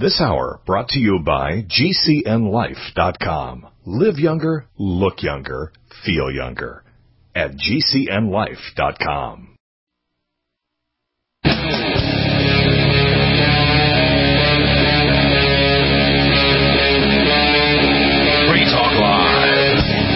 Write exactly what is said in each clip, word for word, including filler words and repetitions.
This hour brought to you by G C N life dot com. Live younger, look younger, feel younger at G C N life dot com. Free Talk Live.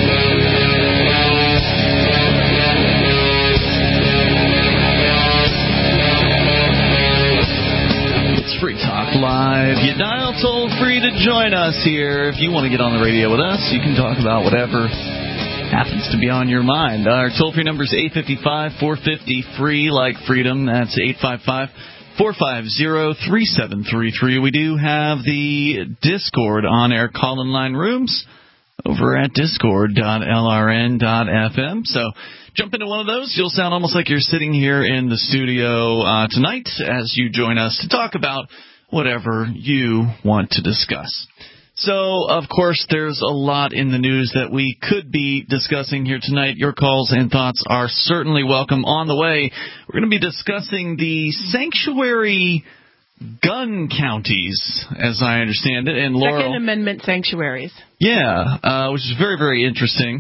It's Free Talk Live. You dial toll free to join us here. If you want to get on the radio with us, you can talk about whatever happens to be on your mind. Our toll-free number is eight five five, four five zero, free like freedom. That's eight five five, four five zero, three seven three three. We do have the Discord on-air call-in line rooms over at discord dot L R N dot F M. So jump into one of those. You'll sound almost like you're sitting here in the studio uh, tonight as you join us to talk about whatever you want to discuss. So, of course, there's a lot in the news that we could be discussing here tonight. Your calls and thoughts are certainly welcome. On the way, we're going to be discussing the sanctuary gun counties, as I understand it. And Laurel, Second Amendment sanctuaries. Yeah, uh, which is very, very interesting,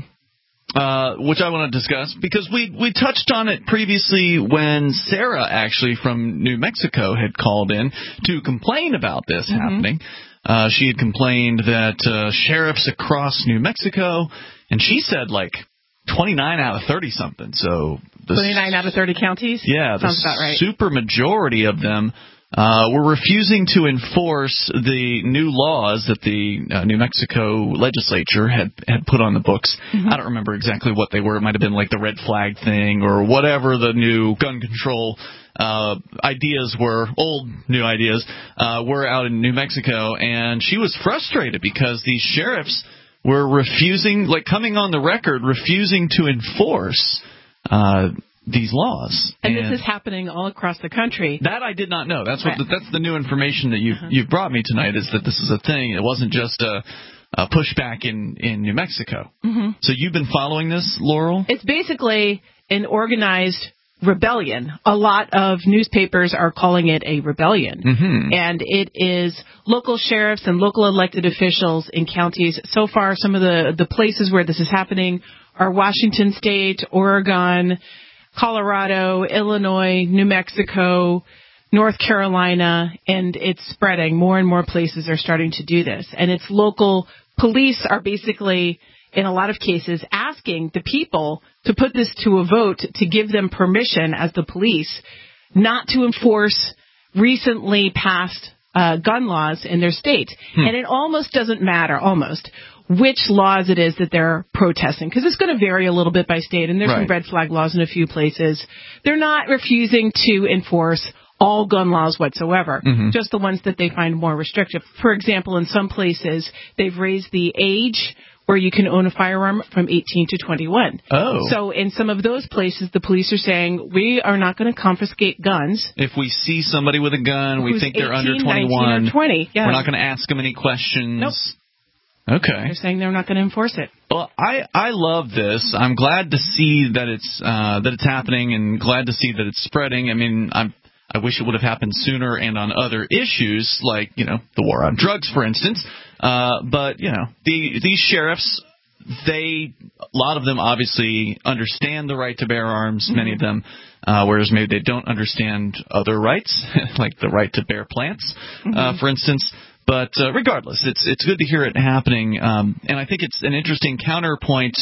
uh, which I want to discuss because we, we touched on it previously when Sarah, actually, from New Mexico had called in to complain about this mm-hmm. happening. Uh, she had complained that uh, sheriffs across New Mexico, and she said like twenty-nine out of thirty-something. So twenty-nine out of thirty counties? Yeah, sounds the about right. super majority of them uh, were refusing to enforce the new laws that the uh, New Mexico legislature had, had put on the books. Mm-hmm. I don't remember exactly what they were. It might have been like the red flag thing or whatever the new gun control Uh, ideas were, old new ideas, uh, were out in New Mexico, and she was frustrated because these sheriffs were refusing, like coming on the record, refusing to enforce uh, these laws. And, and this is happening all across the country. That I did not know. That's what the, that's the new information that you've, uh-huh. you've brought me tonight, is that this is a thing. It wasn't just a, a pushback in, in New Mexico. Mm-hmm. So you've been following this, Laurel? It's basically an organized rebellion. A lot of newspapers are calling it a rebellion. Mm-hmm. And it is local sheriffs and local elected officials in counties. So far, some of the, the places where this is happening are Washington State, Oregon, Colorado, Illinois, New Mexico, North Carolina, and it's spreading. More and more places are starting to do this. And it's local police are basically, in a lot of cases, asking the people to put this to a vote to give them permission as the police not to enforce recently passed uh, gun laws in their state. Hmm. And it almost doesn't matter, almost, which laws it is that they're protesting, because it's going to vary a little bit by state, and there's right. some red flag laws in a few places. They're not refusing to enforce all gun laws whatsoever, mm-hmm. just the ones that they find more restrictive. For example, in some places, they've raised the age where you can own a firearm from eighteen to twenty-one. Oh. So in some of those places, the police are saying, we are not going to confiscate guns. If we see somebody with a gun, we think they're eighteen, under twenty-one, or twenty, yeah. we're not going to ask them any questions. Nope. Okay. They're saying they're not going to enforce it. Well, I, I love this. I'm glad to see that it's uh, that it's happening, and glad to see that it's spreading. I mean, I'm I wish it would have happened sooner and on other issues, like, you know, the war on drugs, for instance. Uh, but, you know, the, these sheriffs, they, a lot of them obviously understand the right to bear arms, mm-hmm. many of them, uh, whereas maybe they don't understand other rights, like the right to bear plants, mm-hmm. uh, for instance. But uh, regardless, it's it's good to hear it happening. Um, and I think it's an interesting counterpoint,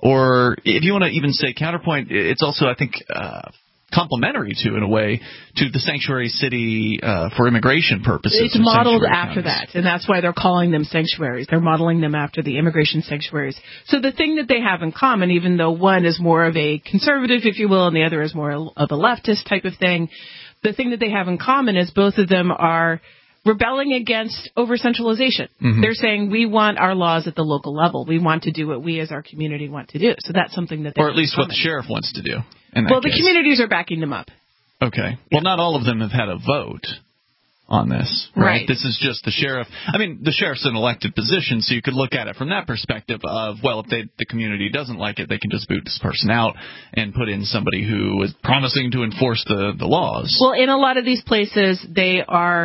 or if you want to even say counterpoint, it's also, I think, uh, complementary to, in a way, to the sanctuary city uh, for immigration purposes. It's modeled after that, and that's why they're calling them sanctuaries. They're modeling them after the immigration sanctuaries. So the thing that they have in common, even though one is more of a conservative, if you will, and the other is more of a leftist type of thing, the thing that they have in common is both of them are rebelling against over-centralization. Mm-hmm. They're saying we want our laws at the local level. We want to do what we as our community want to do. So that's something that they Or at least what the sheriff wants to do. Well, case. the communities are backing them up. Okay. Yeah. Well, not all of them have had a vote on this, right? right? This is just the sheriff. I mean, the sheriff's an elected position, so you could look at it from that perspective of, well, if they, the community doesn't like it, they can just boot this person out and put in somebody who is promising to enforce the, the laws. Well, in a lot of these places, they are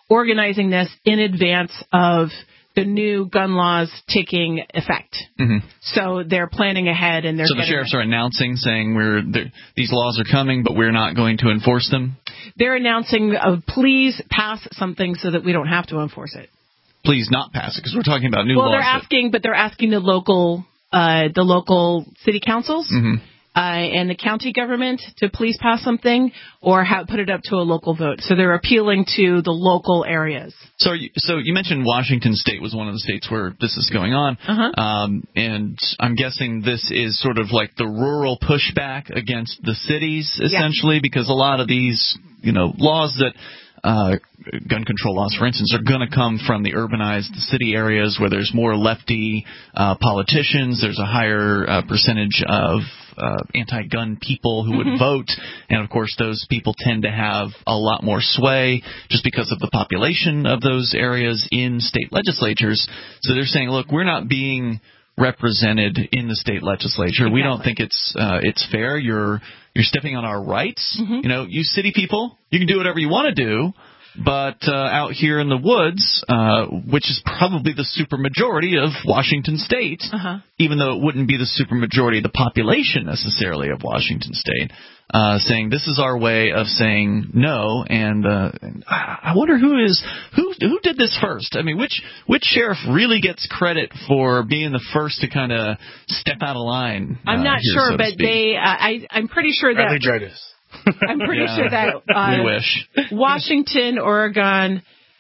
organizing this in advance of the new gun laws taking effect. Mm-hmm. So they're planning ahead, and they're so the sheriffs are announcing, saying we're these laws are coming, but we're not going to enforce them. They're announcing, uh, please pass something so that we don't have to enforce it. Please not pass it, because we're talking about new well, laws. Well, they're asking, that... but they're asking the local, uh, the local city councils. Mm-hmm. Uh, and the county government to please pass something or have, put it up to a local vote. So they're appealing to the local areas. So, you, so you mentioned Washington State was one of the states where this is going on, uh-huh. um, and I'm guessing this is sort of like the rural pushback against the cities, essentially, yeah. because a lot of these, you know, laws that. Uh, gun control laws, for instance, are going to come from the urbanized city areas where there's more lefty uh, politicians. There's a higher uh, percentage of uh, anti-gun people who would mm-hmm. vote. And, of course, those people tend to have a lot more sway just because of the population of those areas in state legislatures. So they're saying, look, we're not being represented in the state legislature. Exactly. We don't think it's uh, it's fair. You're you're stepping on our rights. Mm-hmm. You know, you city people, you can do whatever you want to do, but uh, out here in the woods, uh, which is probably the supermajority of Washington State, uh-huh. even though it wouldn't be the supermajority of the population necessarily of Washington State, uh, saying this is our way of saying no. And, uh, and I wonder who is who who did this first. I mean, which which sheriff really gets credit for being the first to kind of step out of line? I'm uh, not here, sure, so but they uh, I I'm pretty sure that. Bradley Drydas. I'm pretty yeah. sure that uh, we wish. Washington, Oregon,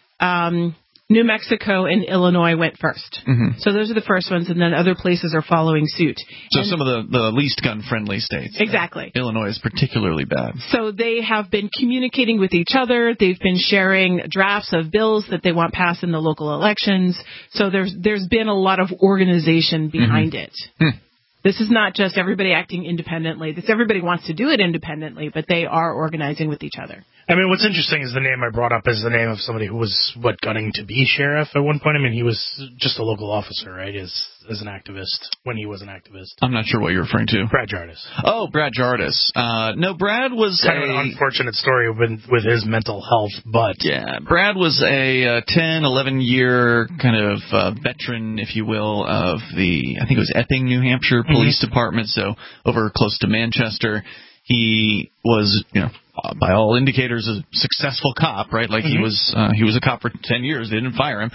um, New Mexico, and Illinois went first. Mm-hmm. So those are the first ones, and then other places are following suit. So and some of the, the least gun-friendly states. Exactly. Uh, Illinois is particularly bad. So they have been communicating with each other. They've been sharing drafts of bills that they want passed in the local elections. So there's there's been a lot of organization behind mm-hmm. it. Hmm. This is not just everybody acting independently. This everybody wants to do it independently, but they are organizing with each other. I mean, what's interesting is the name I brought up is the name of somebody who was, what, gunning to be sheriff at one point. I mean, he was just a local officer, right, as as an activist, when he was an activist. I'm not sure what you're referring to. Brad Jardis. Oh, Brad Jardis. Uh, no, Brad was kind a... of an unfortunate story with, with his mental health, but... Yeah, Brad was a uh, ten, eleven-year kind of uh, veteran, if you will, of the, I think it was Epping, New Hampshire Police mm-hmm. Department, so over close to Manchester. He was, you know, uh, by all indicators, a successful cop, right? Like mm-hmm. he was, uh, he was a cop for ten years. They didn't fire him,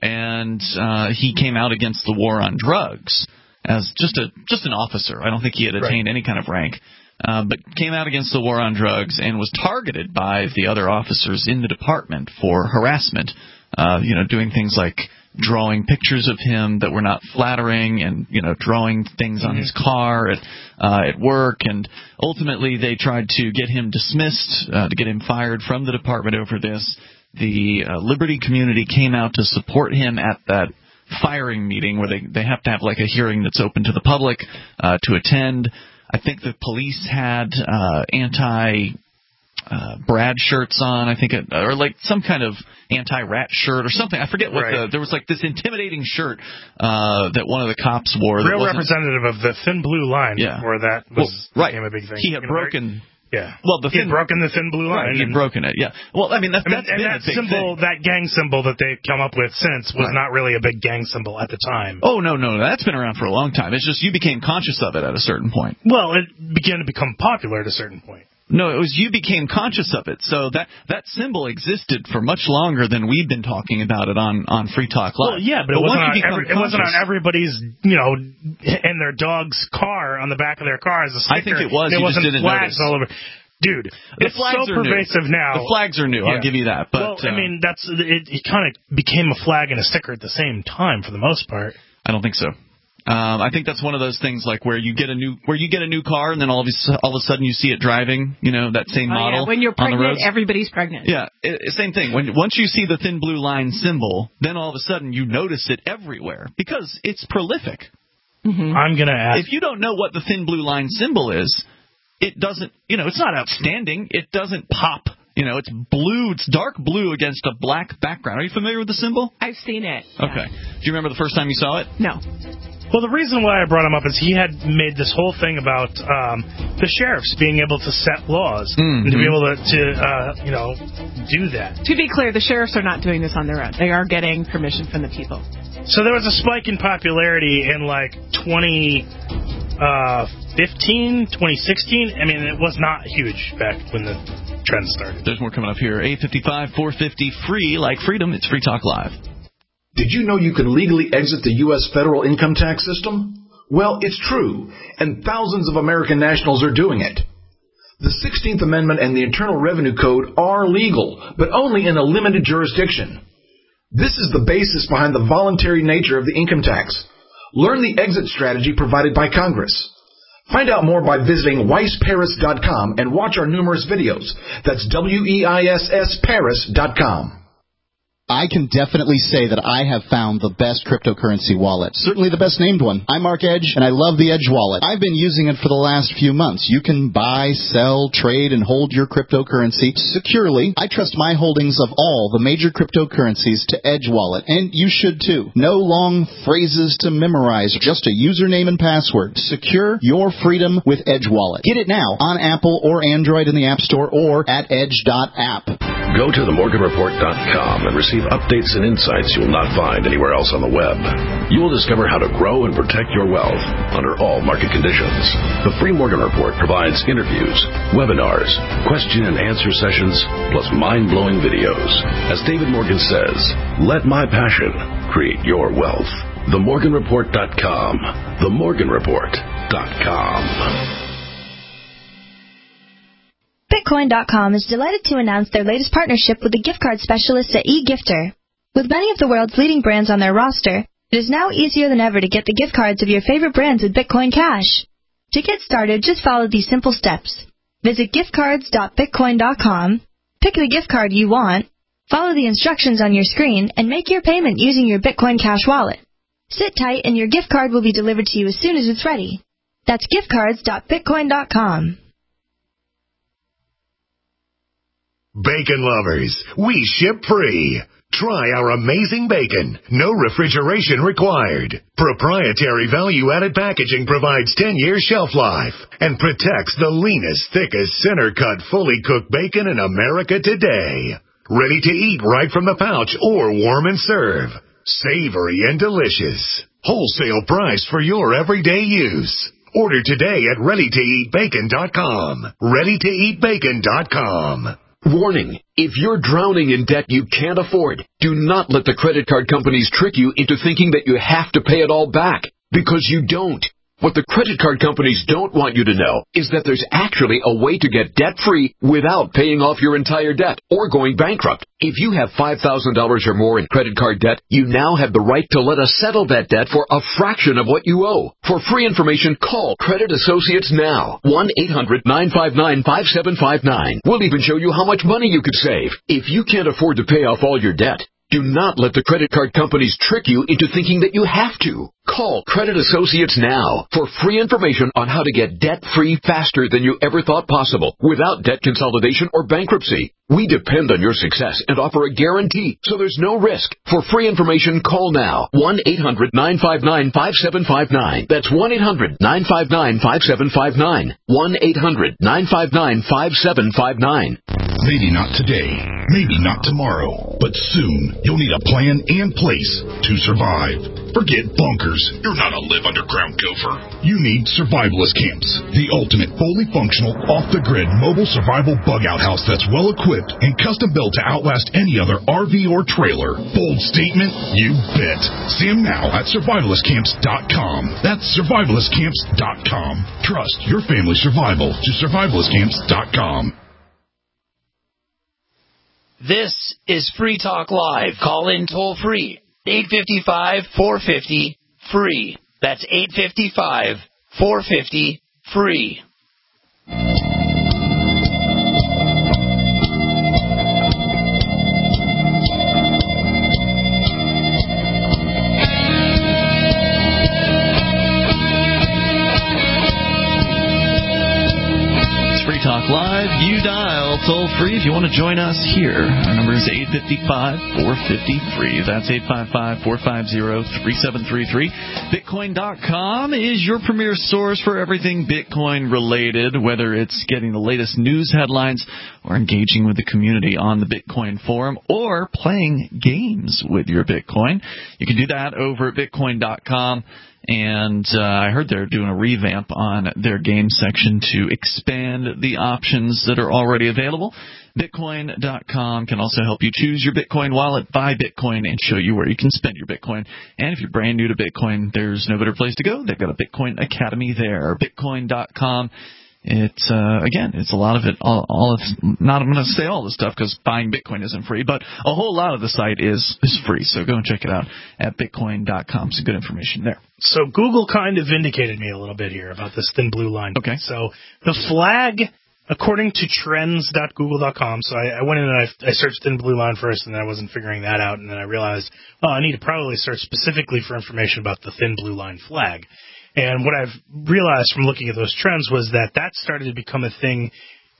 and uh, he came out against the war on drugs as just a just an officer. I don't think he had attained right. any kind of rank, uh, but came out against the war on drugs and was targeted by the other officers in the department for harassment. Uh, you know, doing things like drawing pictures of him that were not flattering, and you know, drawing things on his car at uh, at work, and ultimately they tried to get him dismissed, uh, to get him fired from the department over this. The uh, Liberty community came out to support him at that firing meeting, where they they have to have like a hearing that's open to the public uh, to attend. I think the police had uh, anti. Uh, Brad shirts on, I think, it, or like some kind of anti-rat shirt or something. I forget what right. the, there was like this intimidating shirt uh, that one of the cops wore. Real representative of the Thin Blue Line, yeah. where that was well, right. became a big thing. He had you broken. Know, yeah. Well, the he thin, had broken the Thin Blue Line. Right, he had broken it. Yeah. Well, I mean, that, I mean that's and been that a big symbol, thing. that gang symbol that they've come up with since was right. not really a big gang symbol at the time. Oh no, no, no, that's been around for a long time. It's just you became conscious of it at a certain point. Well, it began to become popular at a certain point. No, it was you became conscious of it. So that that symbol existed for much longer than we've been talking about it on, on Free Talk Live. Well, yeah, but, but it, wasn't on every, it wasn't on everybody's, you know, in their dog's car, on the back of their car as a sticker. I think it was. There you wasn't just didn't flags notice. all over. Dude, the it's so pervasive new. now. The flags are new. Yeah. I'll give you that. But, well, uh, I mean, that's it, it kind of became a flag and a sticker at the same time for the most part. I don't think so. Um, I think that's one of those things like where you get a new where you get a new car and then all of a, all of a sudden you see it driving, you know, that same oh, model. Yeah. When you're pregnant, on the roads. Everybody's pregnant. Yeah, it, same thing. When once you see the Thin Blue Line symbol, then all of a sudden you notice it everywhere because it's prolific. Mm-hmm. I'm gonna ask if you don't know what the Thin Blue Line symbol is, it doesn't. You know, it's not outstanding. It doesn't pop. You know, it's blue. It's dark blue against a black background. Are you familiar with the symbol? I've seen it. Okay. Yeah. Do you remember the first time you saw it? No. Well, the reason why I brought him up is he had made this whole thing about um, the sheriffs being able to set laws mm-hmm. and to be able to, to uh, you know, do that. To be clear, the sheriffs are not doing this on their own. They are getting permission from the people. So there was a spike in popularity in, like, twenty fifteen, twenty sixteen. I mean, it was not huge back when the trend started. There's more coming up here. eight fifty-five, four fifty, free, like freedom. It's Free Talk Live. Did you know you can legally exit the U S federal income tax system? Well, it's true, and thousands of American nationals are doing it. The sixteenth Amendment and the Internal Revenue Code are legal, but only in a limited jurisdiction. This is the basis behind the voluntary nature of the income tax. Learn the exit strategy provided by Congress. Find out more by visiting weiss paris dot com and watch our numerous videos. That's W E I S S Paris dot com. I can definitely say that I have found the best cryptocurrency wallet. Certainly the best named one. I'm Mark Edge, and I love the Edge wallet. I've been using it for the last few months. You can buy, sell, trade, and hold your cryptocurrency securely. I trust my holdings of all the major cryptocurrencies to Edge wallet, and you should too. No long phrases to memorize, just a username and password. Secure your freedom with Edge wallet. Get it now on Apple or Android in the App Store or at edge dot app. Go to the morgan report dot com and receive updates and insights you'll not find anywhere else on the web. You will discover how to grow and protect your wealth under all market conditions. The Free Morgan Report provides interviews, webinars, question and answer sessions, plus mind-blowing videos. As David Morgan says, let my passion create your wealth. the morgan report dot com. the morgan report dot com. Bitcoin dot com is delighted to announce their latest partnership with the gift card specialists at eGifter. With many of the world's leading brands on their roster, it is now easier than ever to get the gift cards of your favorite brands with Bitcoin Cash. To get started, just follow these simple steps. Visit gift cards dot bitcoin dot com, pick the gift card you want, follow the instructions on your screen, and make your payment using your Bitcoin Cash wallet. Sit tight and your gift card will be delivered to you as soon as it's ready. That's gift cards dot bitcoin dot com. Bacon lovers, we ship free. Try our amazing bacon. No refrigeration required. Proprietary value-added packaging provides ten-year shelf life and protects the leanest, thickest, center-cut, fully cooked bacon in America today. Ready to eat right from the pouch or warm and serve. Savory and delicious. Wholesale price for your everyday use. Order today at ready to eat bacon dot com. ready to eat bacon dot com. Warning, if you're drowning in debt you can't afford, do not let the credit card companies trick you into thinking that you have to pay it all back, because you don't. What the credit card companies don't want you to know is that there's actually a way to get debt-free without paying off your entire debt or going bankrupt. If you have five thousand dollars or more in credit card debt, you now have the right to let us settle that debt for a fraction of what you owe. For free information, call Credit Associates now. one eight hundred nine five nine five seven five nine. We'll even show you how much money you could save. If you can't afford to pay off all your debt, do not let the credit card companies trick you into thinking that you have to. Call Credit Associates now for free information on how to get debt-free faster than you ever thought possible without debt consolidation or bankruptcy. We depend on your success and offer a guarantee, so there's no risk. For free information, call now. one eight hundred nine five nine five seven five nine. That's one eight hundred nine five nine five seven five nine. one eight hundred nine five nine five seven five nine. Maybe not today, maybe not tomorrow, but soon you'll need a plan and place to survive. Forget bunkers. You're not a live underground gopher. You need survivalist camps, the ultimate fully functional, off-the-grid mobile survival bug-out house that's well-equipped and custom-built to outlast any other R V or trailer. Bold statement? You bet. See them now at survivalist camps dot com. That's survivalist camps dot com. Trust your family's survival to survivalist camps dot com. This is Free Talk Live. Call in toll free. eight five five, four five zero, free. That's eight five five, four five zero, free. Free Talk Live. You dial dial toll-free if you want to join us here. Our number is eight five five, four five zero, free. That's eight five five, four five zero, three seven three three. Bitcoin dot com is your premier source for everything Bitcoin-related, whether it's getting the latest news headlines or engaging with the community on the Bitcoin forum or playing games with your Bitcoin. You can do that over at Bitcoin dot com. And uh, I heard they're doing a revamp on their game section to expand the options that are already available. Bitcoin dot com can also help you choose your Bitcoin wallet, buy Bitcoin, and show you where you can spend your Bitcoin. And if you're brand new to Bitcoin, there's no better place to go. They've got a Bitcoin Academy there. Bitcoin dot com. It's, uh, again, it's a lot of it, all, all of, not, I'm going to say all the stuff because buying Bitcoin isn't free, but a whole lot of the site is, is free. So go and check it out at Bitcoin dot com. Some good information there. So Google kind of vindicated me a little bit here about this thin blue line. Okay. So the flag, according to trends dot google dot com, so I, I went in and I, I searched thin blue line first, and then I wasn't figuring that out, and then I realized, oh, I need to probably search specifically for information about the thin blue line flag. And what I've realized from looking at those trends was that that started to become a thing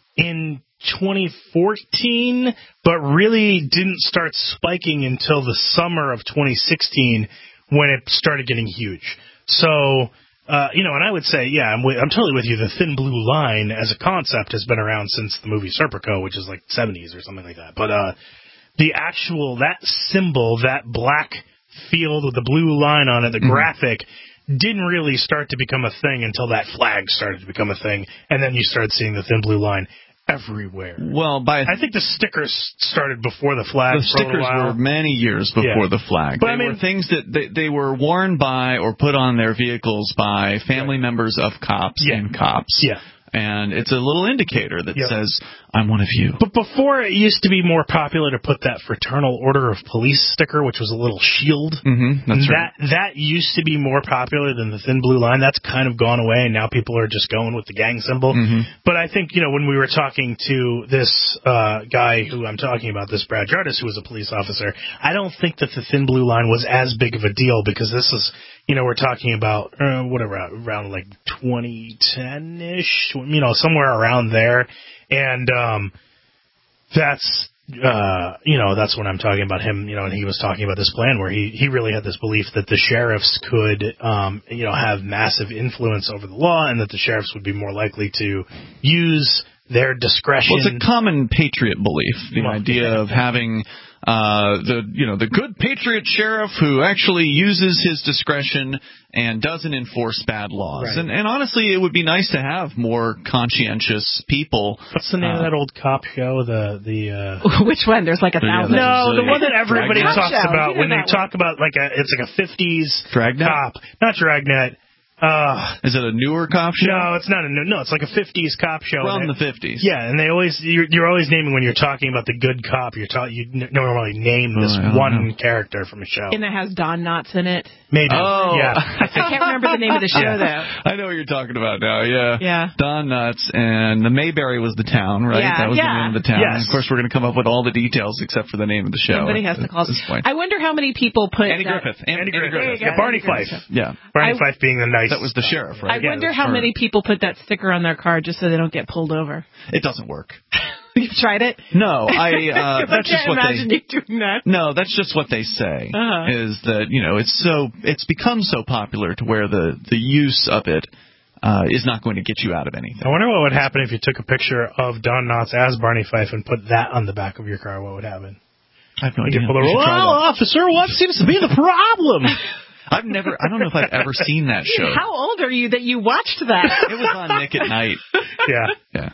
in twenty fourteen, but really didn't start spiking until the summer of twenty sixteen when it started getting huge. So, uh, you know, and I would say, yeah, I'm, I'm totally with you. The thin blue line as a concept has been around since the movie Serpico, which is like seventies or something like that. But uh, the actual, that symbol, that black field with the blue line on it, the mm-hmm. graphic, didn't really start to become a thing until that flag started to become a thing, and then you started seeing the thin blue line everywhere. Well, by I think the stickers started before the flag. The stickers were many years before yeah. the flag. But they I mean, were things that they, they were worn by or put on their vehicles by family right. members of cops yeah. and cops. Yeah. And it's a little indicator that yep. says, I'm one of you. But before, it used to be more popular to put that Fraternal Order of Police sticker, which was a little shield. Mm-hmm, that's that, right. That used to be more popular than the thin blue line. That's kind of gone away, and now people are just going with the gang symbol. Mm-hmm. But I think, you know, when we were talking to this uh, guy who I'm talking about, this Brad Jardis, who was a police officer, I don't think that the thin blue line was as big of a deal because this is, you know, we're talking about, uh, whatever, around like twenty ten-ish, you know, somewhere around there. And um, that's, uh, you know, that's when I'm talking about him, you know, and he was talking about this plan where he, he really had this belief that the sheriffs could, um, you know, have massive influence over the law and that the sheriffs would be more likely to use their discretion. Well, it's a common patriot belief, the well, idea yeah. of having uh, the, you know, the good patriot sheriff who actually uses his discretion and doesn't enforce bad laws. Right. And, and honestly, it would be nice to have more conscientious people. What's the name uh, of that old cop show? The the uh... which one? There's like a thousand. No, the one that everybody Dragnet? talks Show. about when they one. talk about like a it's like a fifties Dragnet? cop, not Dragnet. Uh, Is it a newer cop show? No, it's not a new. No, it's like a fifties cop show. From the fifties. Yeah, and they always you're, you're always naming when you're talking about the good cop. You're ta- you normally name this oh, one know. character from a show. And it has Don Knotts in it. Maybe. Oh, yeah. I can't remember the name of the show yeah. though. I know what you're talking about now. Yeah. Yeah. Don Knotts and the Mayberry was the town, right? Yeah, that was yeah. the name of the town. Yes. And of course, we're going to come up with all the details except for the name of the show. Somebody has at, to call this point. I wonder how many people put Andy that, Griffith. Andy, Andy Griffith. Griffith. Yeah, Barney Fife. Yeah. Barney I, Fife being the nice. That was the sheriff, right? I yeah, wonder how many people put that sticker on their car just so they don't get pulled over. It doesn't work. You've tried it? No, I. Uh, that's I just can't what imagine they. you doing that. No, that's just what they say. Uh-huh. Is that you know it's so it's become so popular to where the the use of it uh, is not going to get you out of anything. I wonder what would happen if you took a picture of Don Knotts as Barney Fife and put that on the back of your car. What would happen? I have no idea. Well, officer, what seems to be the problem? I've never. I don't know if I've ever seen that show. How old are you that you watched that? It was on Nick at Night. Yeah. Yeah.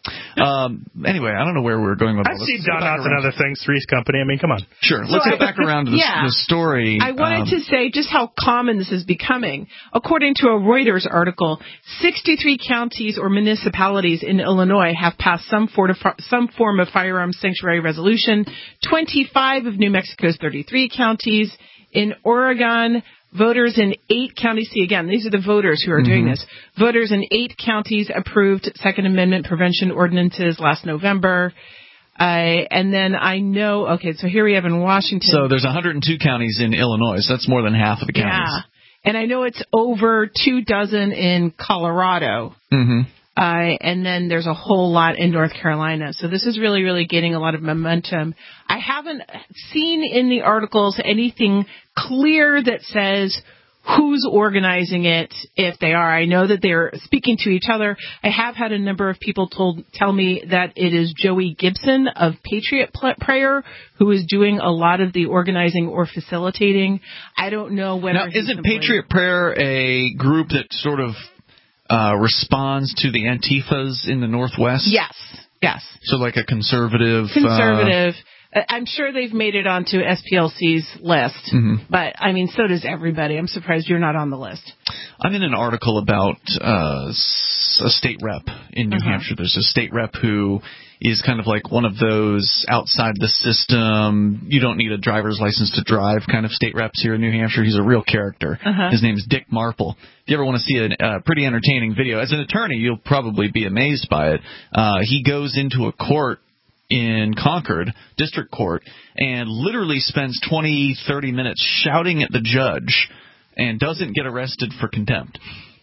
Um, anyway, I don't know where we were going with all I've this. seen Don Knotts and other things, Three's Company. I mean, come on. Sure. Let's So get I, back around to the, yeah. the story. I wanted um, to say just how common this is becoming. According to a Reuters article, sixty-three counties or municipalities in Illinois have passed some, for some form of firearms sanctuary resolution. twenty-five of New Mexico's thirty-three counties. In Oregon, voters in eight counties, see again, these are the voters who are mm-hmm. doing this. Voters in eight counties approved Second Amendment prevention ordinances last November. Uh, and then I know, okay, so here we have in Washington. So there's one hundred two counties in Illinois. So that's more than half of the counties. Yeah. And I know it's over two dozen in Colorado. Mm-hmm. Uh, and then there's a whole lot in North Carolina. So this is really, really gaining a lot of momentum. I haven't seen in the articles anything clear that says who's organizing it, if they are. I know that they're speaking to each other. I have had a number of people told tell me that it is Joey Gibson of Patriot Prayer who is doing a lot of the organizing or facilitating. I don't know whether... Now, isn't Patriot Prayer a group that sort of uh, responds to the Antifas in the Northwest? Yes, yes. So like a conservative... Conservative... Uh, I'm sure they've made it onto S P L C's list, mm-hmm. but, I mean, so does everybody. I'm surprised you're not on the list. I'm in an article about uh, a state rep in New uh-huh. Hampshire. There's a state rep who is kind of like one of those outside the system, you don't need a driver's license to drive kind of state reps here in New Hampshire. He's a real character. Uh-huh. His name is Dick Marple. If you ever want to see a uh, pretty entertaining video, as an attorney, you'll probably be amazed by it. Uh, he goes into a court in Concord, district court, and literally spends twenty, thirty minutes shouting at the judge and doesn't get arrested for contempt.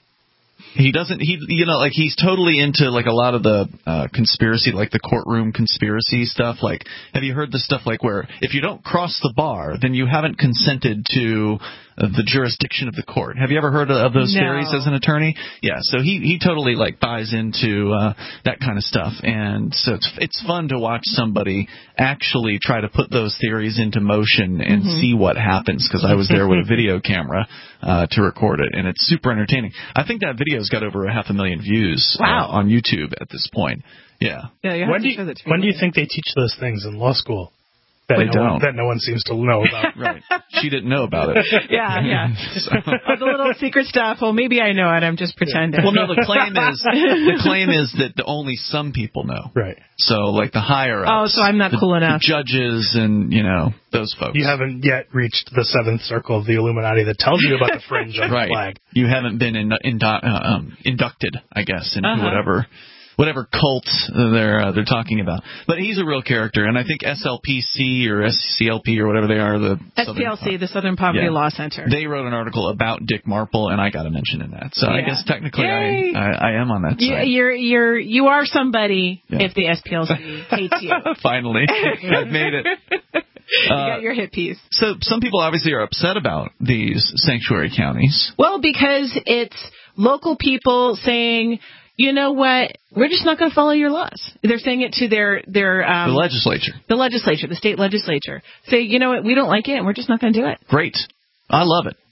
He doesn't, he, you know, like he's totally into like a lot of the uh, conspiracy, like the courtroom conspiracy stuff. Like, have you heard the stuff like where if you don't cross the bar, then you haven't consented to uh, the jurisdiction of the court? Have you ever heard of those no. theories as an attorney? Yeah, so he, he totally like buys into uh, that kind of stuff. And so it's, it's fun to watch somebody actually try to put those theories into motion and mm-hmm. see what happens, because I was there with a video camera uh, to record it, and it's super entertaining. I think that video's got over a half a million views wow. uh, on YouTube at this point. Yeah. yeah when do you, when do you think they teach those things in law school? That, they no don't. One, that no one seems to know about. Right. She didn't know about it. yeah, yeah. So. Oh, the little secret stuff. Well, maybe I know it. I'm just pretending. Well, no, the claim is the claim is that only some people know. Right. So, like the higher ups. Oh, so I'm not the, cool enough. The judges and, you know, those folks. You haven't yet reached the seventh circle of the Illuminati that tells you about the fringe on right. the flag. You haven't been in, in, uh, um, inducted, I guess, into uh-huh. whatever... whatever cult they're uh, they're talking about. But he's a real character, and I think S L P C or S C L P or whatever they are, the S P L C, Southern, the Southern Poverty yeah, Law Center. They wrote an article about Dick Marple, and I got a mention in that. So yeah. I guess technically I, I I am on that you, side. You're you're you are somebody yeah. if the S P L C hates you. Finally, I've made it. You got your hit piece. So some people obviously are upset about these sanctuary counties. Well, because it's local people saying, you know what, we're just not going to follow your laws. They're saying it to their... their um, the legislature. The legislature, the state legislature. Say, you know what, we don't like it, and we're just not going to do it. Great. I love it.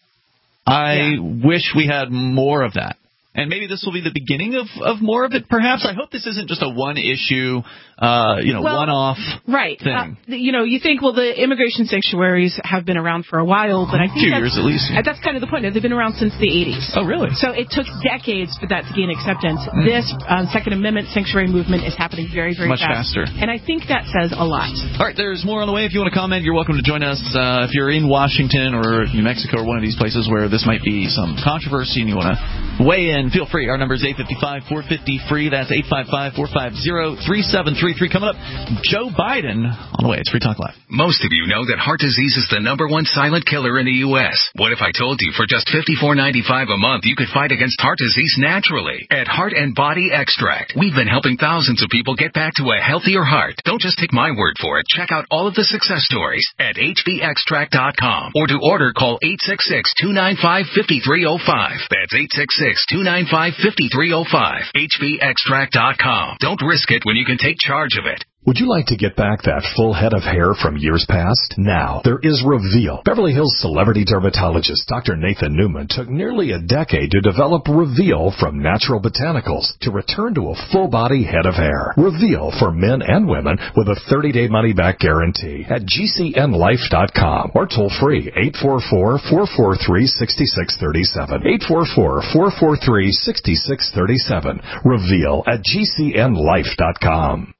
I yeah. wish we had more of that. And maybe this will be the beginning of, of more of it, perhaps. I hope this isn't just a one-issue, uh, you know, well, one-off right. thing. Uh, you know, you think, well, the immigration sanctuaries have been around for a while, but I think Two that's, years at least. Yeah. That's kind of the point. They've been around since the eighties. Oh, really? So it took decades for that to gain acceptance. Mm. This um, Second Amendment sanctuary movement is happening very, very Much fast. faster. And I think that says a lot. All right, there's more on the way. If you want to comment, you're welcome to join us. Uh, if you're in Washington or New Mexico or one of these places where this might be some controversy and you want to weigh in, feel free. Our number is eight five five, four five zero, free. That's eight five five, four five zero, three seven three three. Coming up, Joe Biden on the way. It's Free Talk Live. Most of you know that heart disease is the number one silent killer in the U S. What if I told you for just fifty-four ninety-five a month you could fight against heart disease naturally? At Heart and Body Extract, we've been helping thousands of people get back to a healthier heart. Don't just take my word for it. Check out all of the success stories at h b extract dot com. Or to order, call eight six six, two nine five, five three zero five. That's eight six six, two nine five, five three zero five. h b extract dot com. Don't risk it when you can take charge of it. Would you like to get back that full head of hair from years past? Now, there is Reveal. Beverly Hills celebrity dermatologist Doctor Nathan Newman took nearly a decade to develop Reveal from natural botanicals to return to a full-body head of hair. Reveal for men and women with a thirty-day money-back guarantee at g c n life dot com or toll-free eight four four, four four three, six six three seven. eight four four, four four three, six six three seven. Reveal at g c n life dot com.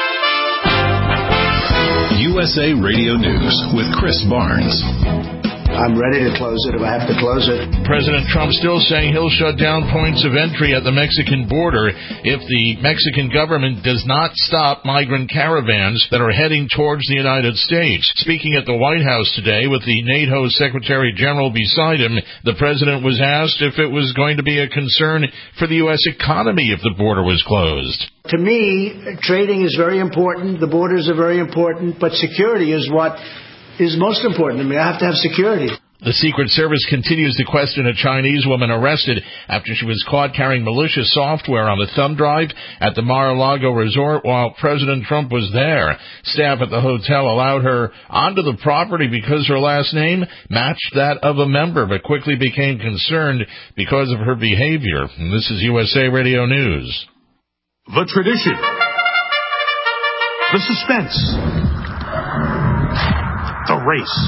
U S A Radio News with Chris Barnes. I'm ready to close it if I have to close it. President Trump still saying he'll shut down points of entry at the Mexican border if the Mexican government does not stop migrant caravans that are heading towards the United States. Speaking at the White House today with the NATO Secretary General beside him, the president was asked if it was going to be a concern for the U S economy if the border was closed. To me, trading is very important. The borders are very important, but security is what is most important to me. I have to have security. The Secret Service continues to question a Chinese woman arrested after she was caught carrying malicious software on the thumb drive at the Mar-a-Lago resort while President Trump was there. Staff at the hotel allowed her onto the property because her last name matched that of a member, but quickly became concerned because of her behavior. And this is U S A Radio News. The tradition. The suspense. The race.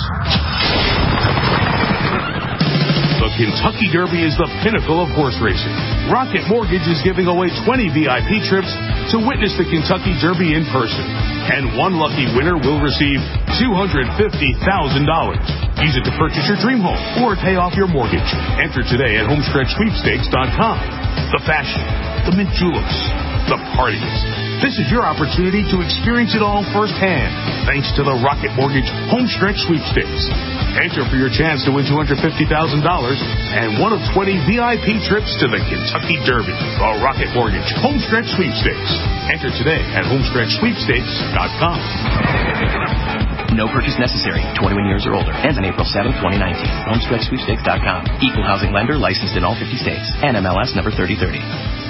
The Kentucky Derby is the pinnacle of horse racing. Rocket Mortgage is giving away twenty V I P trips to witness the Kentucky Derby in person. And one lucky winner will receive two hundred fifty thousand dollars. Use it to purchase your dream home or pay off your mortgage. Enter today at homestretch sweepstakes dot com. The fashion, the mint juleps, the parties. This is your opportunity to experience it all firsthand, thanks to the Rocket Mortgage Homestretch Sweepstakes. Enter for your chance to win two hundred fifty thousand dollars and one of twenty V I P trips to the Kentucky Derby. The Rocket Mortgage Homestretch Sweepstakes. Enter today at homestretch sweepstakes dot com. No purchase necessary. twenty-one years or older. Ends on April seventh, twenty nineteen. homestretch sweepstakes dot com. Equal housing lender licensed in all fifty states. N M L S number thirty thirty.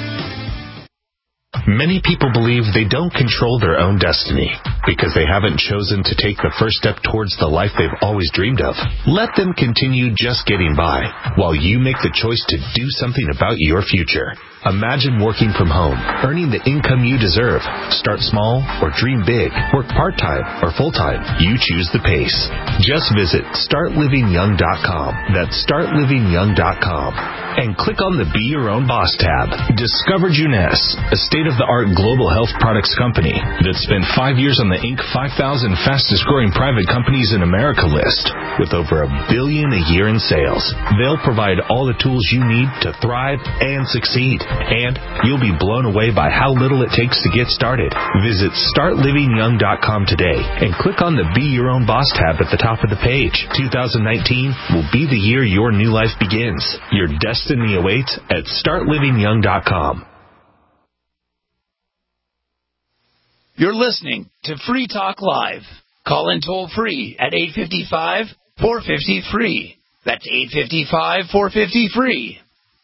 Many people believe they don't control their own destiny because they haven't chosen to take the first step towards the life they've always dreamed of. Let them continue just getting by while you make the choice to do something about your future. Imagine working from home, earning the income you deserve. Start small or dream big. Work part-time or full-time. You choose the pace. Just visit start living young dot com. That's start living young dot com. And click on the Be Your Own Boss tab. Discover Juness, a state-of-the-art global health products company that spent five years on the Inc five thousand fastest-growing private companies in America list with over a billion a year in sales. They'll provide all the tools you need to thrive and succeed. And you'll be blown away by how little it takes to get started. Visit start living young dot com today and click on the Be Your Own Boss tab at the top of the page. two thousand nineteen will be the year your new life begins. Your destiny awaits at start living young dot com. You're listening to Free Talk Live. Call in toll free at eight five five, four five zero, free. That's eight five five, four five zero, free.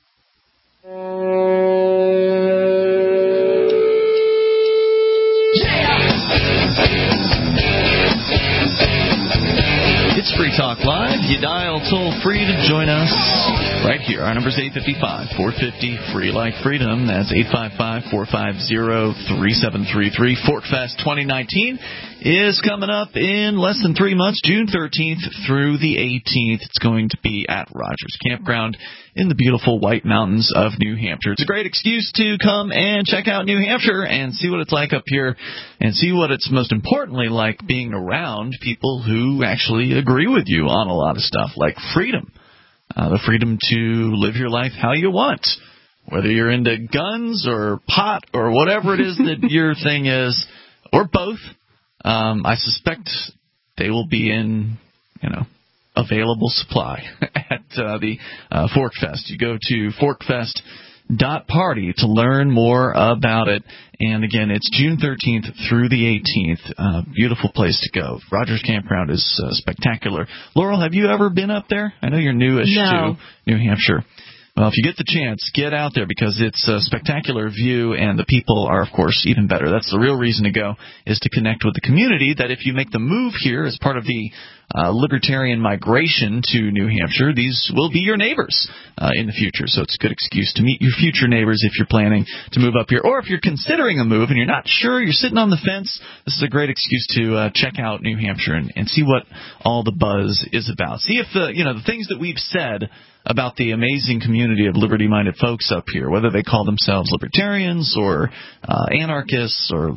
It's Free Talk Live. You dial toll-free to join us right here. Our number's eight five five, four five zero, free like freedom. That's eight five five, four five zero, three seven three three. Forkfest twenty nineteen is coming up in less than three months, June thirteenth through the eighteenth. It's going to be at Rogers Campground in the beautiful White Mountains of New Hampshire. It's a great excuse to come and check out New Hampshire and see what it's like up here and see what it's most importantly like being around people who actually agree with you on a lot of stuff, like freedom. Uh, the freedom to live your life how you want, whether you're into guns or pot or whatever it is that your thing is, or both. Um, I suspect they will be in, you know, available supply at uh, the uh, Forkfest. You go to forkfest dot party to learn more about it. And again, it's June thirteenth through the eighteenth. Uh, beautiful place to go. Rogers Campground is uh, spectacular. Laurel, have you ever been up there? I know you're newish no. to New Hampshire. Well, if you get the chance, get out there because it's a spectacular view and the people are, of course, even better. That's the real reason to go, is to connect with the community that if you make the move here as part of the uh, libertarian migration to New Hampshire, these will be your neighbors uh, in the future. So it's a good excuse to meet your future neighbors if you're planning to move up here. Or if you're considering a move and you're not sure, you're sitting on the fence, this is a great excuse to uh, check out New Hampshire and, and see what all the buzz is about. See if the, you know, the things that we've said about the amazing community of liberty-minded folks up here, whether they call themselves libertarians or uh, anarchists or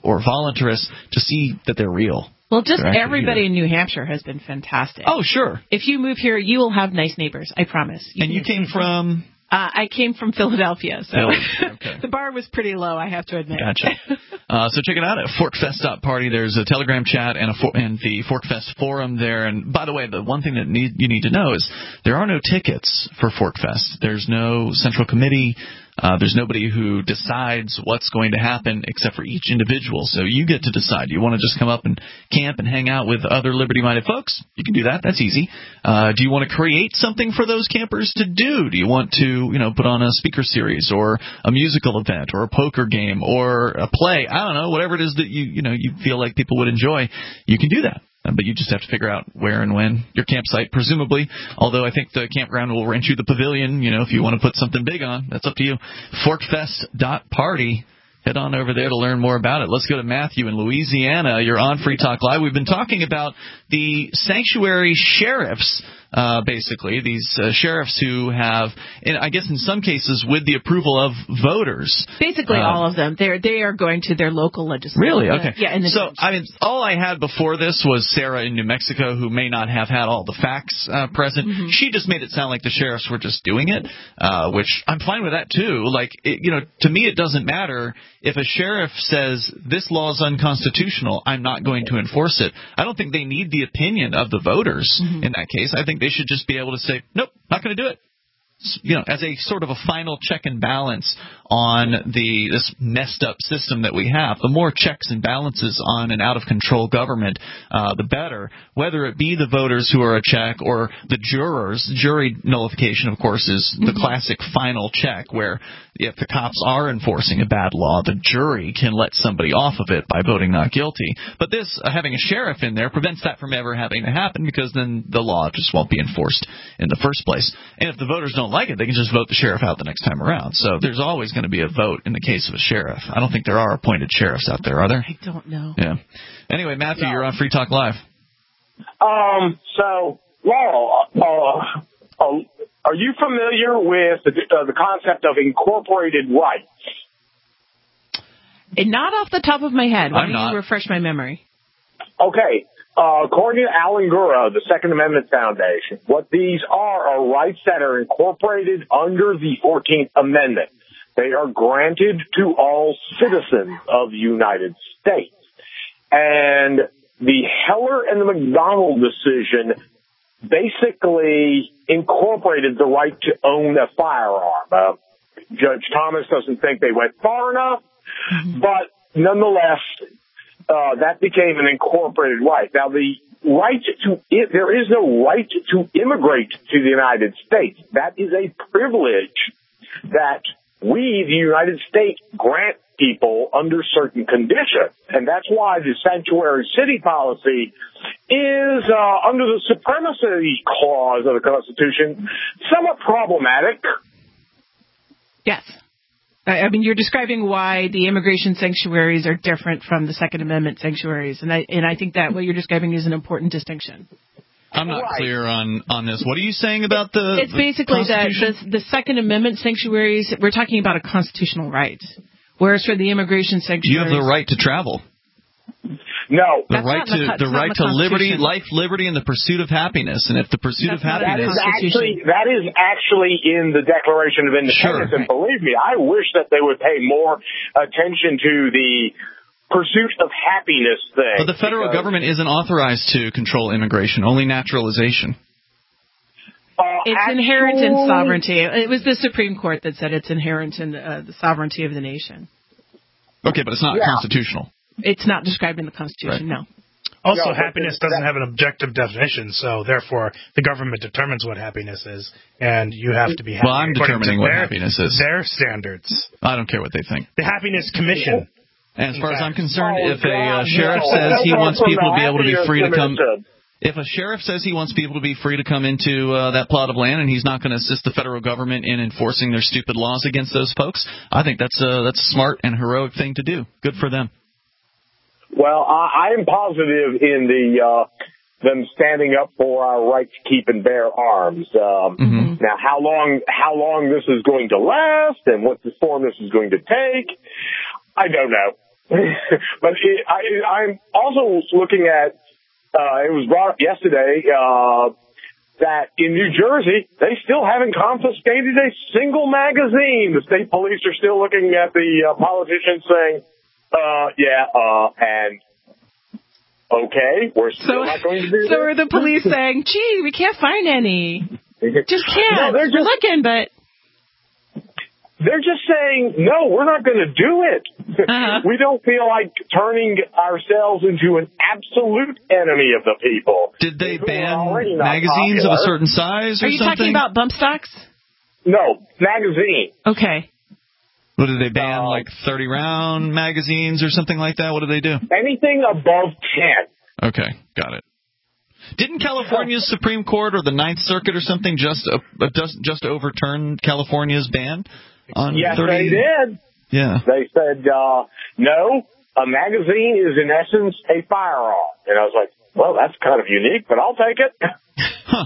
or voluntarists to see that they're real. Well, just everybody in New Hampshire has been fantastic. Oh, sure. If you move here, you will have nice neighbors. I promise. You and you came from? Uh, I came from Philadelphia, so okay. The bar was pretty low, I have to admit. Gotcha. Uh, so check it out at forkfest dot party. There's a Telegram chat and, a for- and the ForkFest forum there. And by the way, the one thing that need, you need to know is there are no tickets for ForkFest. There's no central committee. Uh, there's nobody who decides what's going to happen except for each individual. So you get to decide. You want to just come up and camp and hang out with other liberty-minded folks? You can do that. That's easy. Uh, do you want to create something for those campers to do? Do you want to, you know, put on a speaker series or a musical event or a poker game or a play? I don't know, whatever it is that you, you know, you feel like people would enjoy. You can do that. But you just have to figure out where and when your campsite, presumably. Although I think the campground will rent you the pavilion, you know, if you want to put something big on. That's up to you. forkfest dot party. Head on over there to learn more about it. Let's go to Matthew in Louisiana. You're on Free Talk Live. We've been talking about the sanctuary sheriffs, uh, basically, these uh, sheriffs who have, and I guess in some cases, with the approval of voters. Basically uh, all of them. They're, they are going to their local legislature. Really? Okay. Yeah. In the so, I mean, all I had before this was Sarah in New Mexico, who may not have had all the facts uh, present. Mm-hmm. She just made it sound like the sheriffs were just doing it, uh, which I'm fine with that, too. Like, it, you know, to me it doesn't matter. If a sheriff says this law is unconstitutional, I'm not going to enforce it. I don't think they need the opinion of the voters mm-hmm. in that case. I think they should just be able to say, nope, not going to do it. You know, as a sort of a final check and balance on the this messed up system that we have. The more checks and balances on an out of control government, uh, the better. Whether it be the voters who are a check or the jurors, jury nullification, of course, is the mm-hmm. classic final check where if the cops are enforcing a bad law, the jury can let somebody off of it by voting not guilty. But this, uh, having a sheriff in there, prevents that from ever having to happen because then the law just won't be enforced in the first place. And if the voters don't like it, they can just vote the sheriff out the next time around. So there's always going to be a vote in the case of a sheriff. I don't think there are appointed sheriffs out there, are there? I don't know. Yeah. Anyway, Matthew, no. You're on Free Talk Live. Um. So, Laurel, uh, uh, are you familiar with the, uh, the concept of incorporated rights? Not off the top of my head. Why I'm don't not. you refresh my memory? Okay. Uh, according to Alan Gura, the Second Amendment Foundation, what these are are rights that are incorporated under the fourteenth Amendment. They are granted to all citizens of the United States. And the Heller and the McDonald decision basically incorporated the right to own a firearm. Uh, Judge Thomas doesn't think they went far enough, but nonetheless, uh, that became an incorporated right. Now, the right to it, there is no right to immigrate to the United States. That is a privilege that we, the United States, grant people under certain conditions. And that's why the sanctuary city policy is, uh, under the supremacy clause of the Constitution, somewhat problematic. Yes. I mean, you're describing why the immigration sanctuaries are different from the Second Amendment sanctuaries. And I, and I think that what you're describing is an important distinction. I'm not right. clear on, on this. What are you saying about the It's basically that the, the Second Amendment sanctuaries, we're talking about a constitutional right. Whereas for the immigration sanctuaries... You have the right to travel. No. The right to the, the right to liberty, life, liberty, and the pursuit of happiness. And if the pursuit That's of happiness... That is, actually, that is actually in the Declaration of Independence. Sure. And believe me, I wish that they would pay more attention to the pursuit of happiness thing. But the federal because, government isn't authorized to control immigration, only naturalization. Uh, it's actually, inherent in sovereignty. It was the Supreme Court that said it's inherent in the, uh, the sovereignty of the nation. Okay, but it's not yeah. constitutional. It's not described in the Constitution, right. no. Also, no, happiness that, doesn't have an objective definition, so therefore the government determines what happiness is, and you have to be happy. Well, I'm determining what their, happiness is. Their standards. I don't care what they think. The Happiness Commission. And as far as I'm concerned, oh, if a uh, God, sheriff no. says he wants people to be able to be free to come... Commission. If a sheriff says he wants people to be free to come into uh, that plot of land and he's not going to assist the federal government in enforcing their stupid laws against those folks, I think that's a, that's a smart and heroic thing to do. Good for them. Well, I, I am positive in the uh, them standing up for our right to keep and bear arms. Um, mm-hmm. Now, how long how long this is going to last and what the form this is going to take, I don't know. but it, I, I'm also looking at, uh, it was brought up yesterday, uh, that in New Jersey, they still haven't confiscated a single magazine. The state police are still looking at the uh, politicians saying, uh, yeah, uh, and okay, we're still so, not going to do So this. are the police saying, gee, we can't find any. Just can't. No, they're we're just, looking, but... They're just saying, no, we're not going to do it. Uh-huh. We don't feel like turning ourselves into an absolute enemy of the people. Did they ban magazines popular. of a certain size or Are you something? talking about bump stocks? No, magazine. Okay. What did they ban, uh, like thirty round magazines or something like that? What did they do? Anything above ten. Okay, got it. Didn't California's Supreme Court or the Ninth Circuit or something just uh, just, just overturn California's ban on yes, thirty? They did. Yeah. They said, uh, no, a magazine is in essence a firearm. And I was like, well, that's kind of unique, but I'll take it. Huh.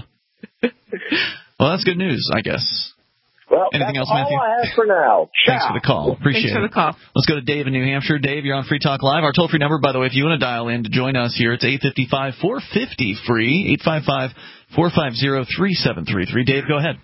Well, that's good news, I guess. Well, Anything that's else, all Matthew? I have for now. Thanks Ciao. for the call. Appreciate Thanks for it. the call. Let's go to Dave in New Hampshire. Dave, you're on Free Talk Live. Our toll-free number, by the way, if you want to dial in to join us here, it's eight five five, four five zero, free, eight five five, four five zero, three seven three three. Dave, go ahead.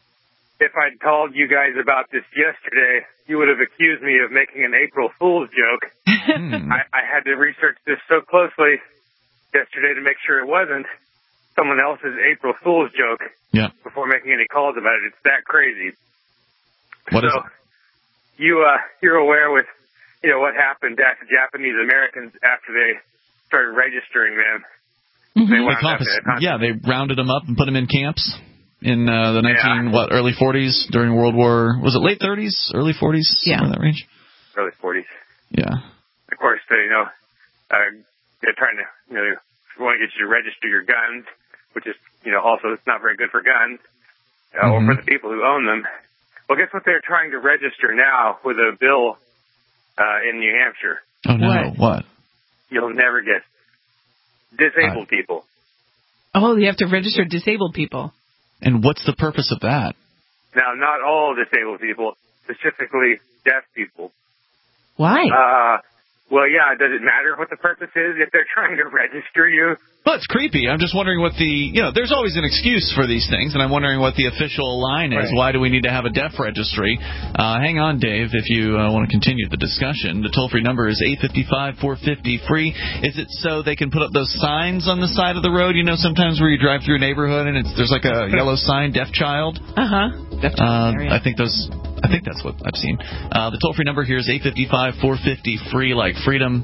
If I'd called you guys about this yesterday, you would have accused me of making an April Fool's joke. hmm. I, I had to research this so closely yesterday to make sure it wasn't someone else's April Fool's joke yeah. before making any calls about it. It's that crazy. What so is it? You, uh, you're aware with, you know, what happened to Japanese Americans after they started registering them. Mm-hmm. They they wound up confis- at a yeah, they rounded them up and put them in camps in uh, the nineteen yeah. what early forties during World War. Was it late thirties, early forties? Yeah, somewhere in that range. Early forties. Yeah. Of course, they, you know, uh, they're trying to, you know, want to get you to register your guns, which is, you know, also it's not very good for guns uh, mm-hmm. or for the people who own them. Well, guess what they're trying to register now with a bill uh, in New Hampshire? Oh, no. What? what? You'll never guess. Disabled uh, people. Oh, you have to register disabled people. And what's the purpose of that? Now, not all disabled people, specifically deaf people. Why? Uh, well, yeah, does it matter what the purpose is if they're trying to register you? Well, it's creepy. I'm just wondering what the, you know, there's always an excuse for these things, and I'm wondering what the official line is. Right. Why do we need to have a deaf registry? Uh, hang on, Dave, if you uh, want to continue the discussion. The toll-free number is eight five five, four five zero, free. Is it so they can put up those signs on the side of the road? You know, sometimes where you drive through a neighborhood and it's there's like a yellow sign, deaf child? Uh-huh. Deaf child uh, I think those... I think that's what I've seen. Uh, the toll-free number here is eight five five, four five zero, free, like freedom.